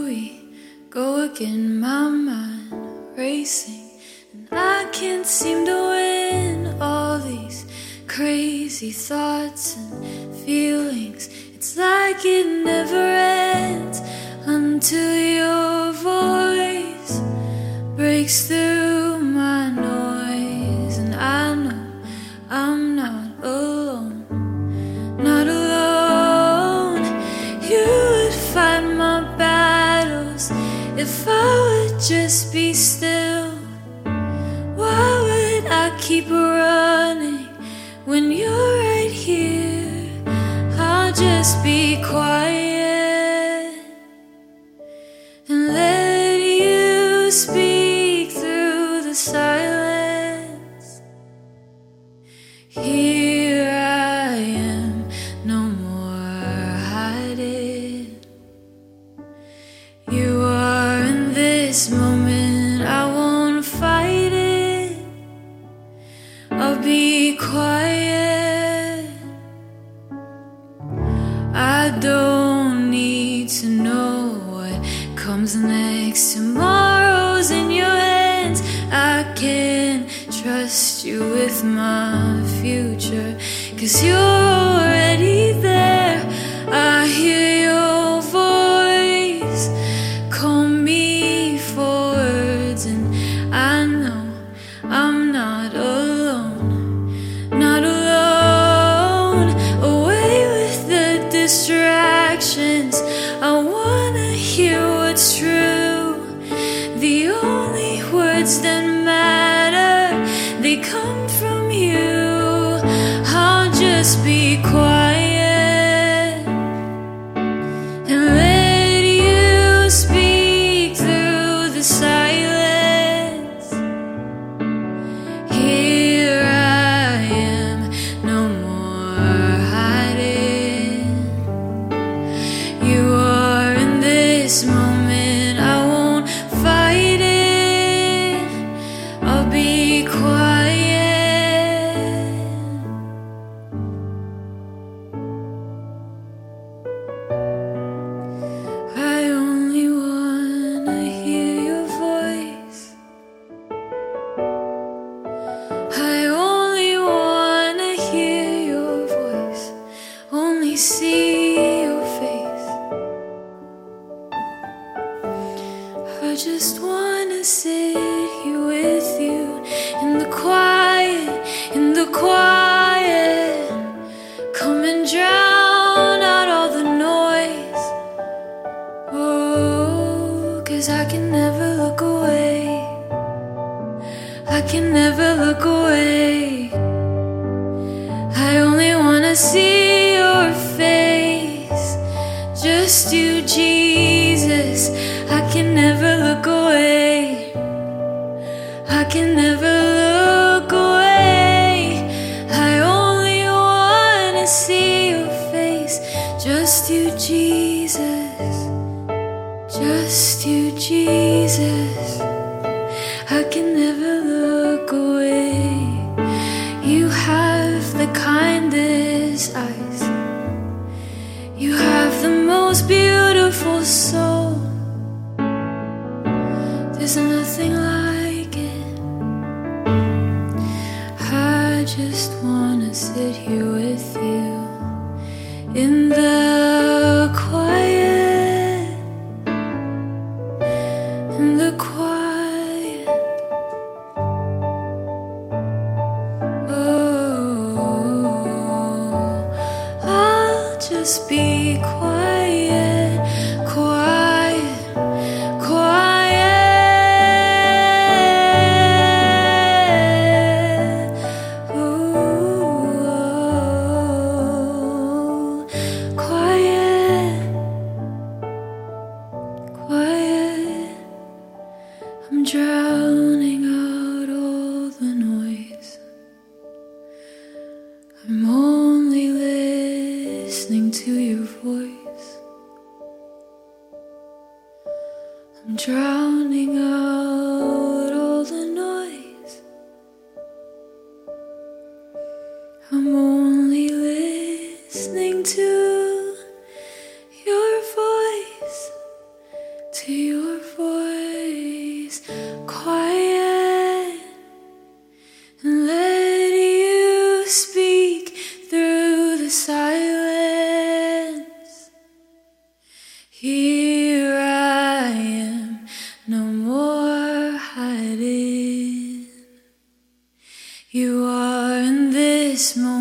we go again? My mind racing, and I can't seem to win all these crazy thoughts and feelings. It's like it never ends until your voice breaks through my noise. And I know I'm not alone, not alone. You would fight my battles if I would just be still. Why would I keep running when you're right here? I'll just be quiet and let you speak through the silence. Here I am, no more hiding. You are in this moment, I won't fight it. I'll be quiet. I don't need to know what comes next. Tomorrow's in your hands. I can trust you with my future, 'cause you're already there. I hear your voice call me for words, and I know I'm not alone, not alone. Away with the distractions, I wanna hear what's true. The only words that matter, they come from you. I'll just be quiet and let you speak through the silence. Here I am, no more hiding. You are in this moment, I won't fight it. I'll be quiet. I only wanna hear your voice. I only wanna hear your voice, only see your face. I just wanna sit here with you in the quiet, in the quiet. Come and drown out all the noise. Oh, 'cause I can never look away. I can never look away. I only wanna see your face, just you, Jesus. I can never look away. I can never look away. I only wanna see your face, just you, Jesus. Just you, Jesus. I can never look away. You have the kindest eyes. You have the most beautiful soul. There's nothing like it. I just wanna sit here with you in the quiet, in the quiet. Oh, I'll just be quiet, quiet, quiet. Ooh, quiet, quiet. I'm drowning out all the noise. I'm only listening to your voice. I'm drowning out all the noise. I'm only listening to your voice, to this moment.